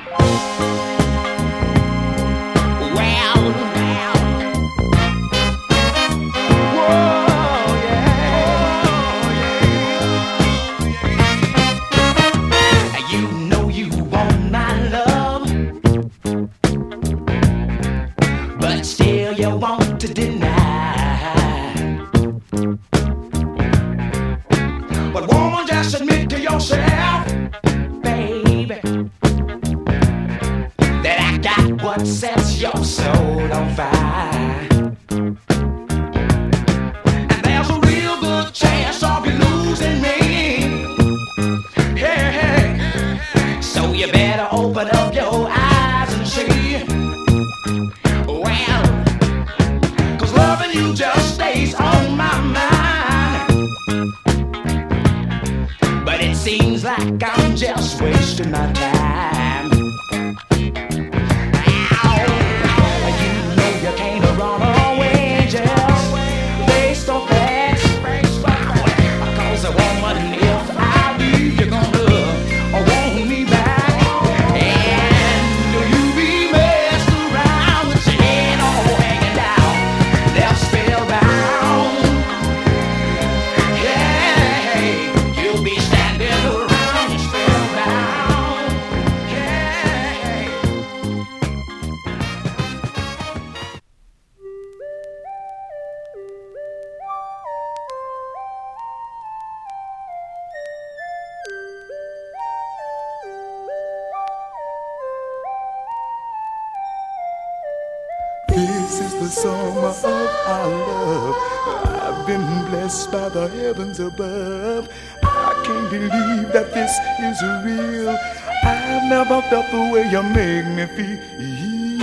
This is the summer of our love. I've been blessed by the heavens above. I can't believe that this is real. I've never felt the way you make me feel.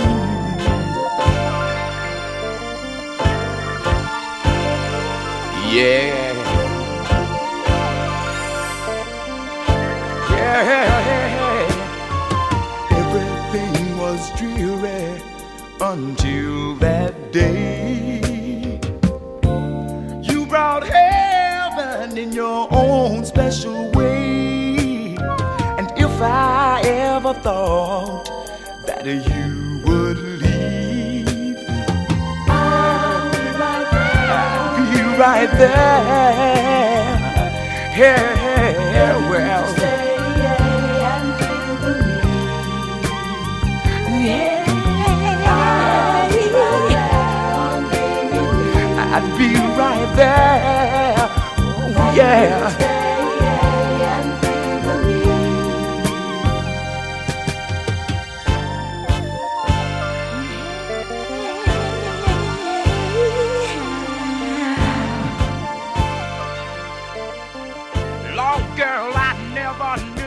Yeah. Yeah. Everything was dreary until that day. You brought heaven in your own special way. And if I ever thought that you would leave, I'll be right there. Yeah, well, I'd be right there. Oh, yeah. Lord, girl, I never knew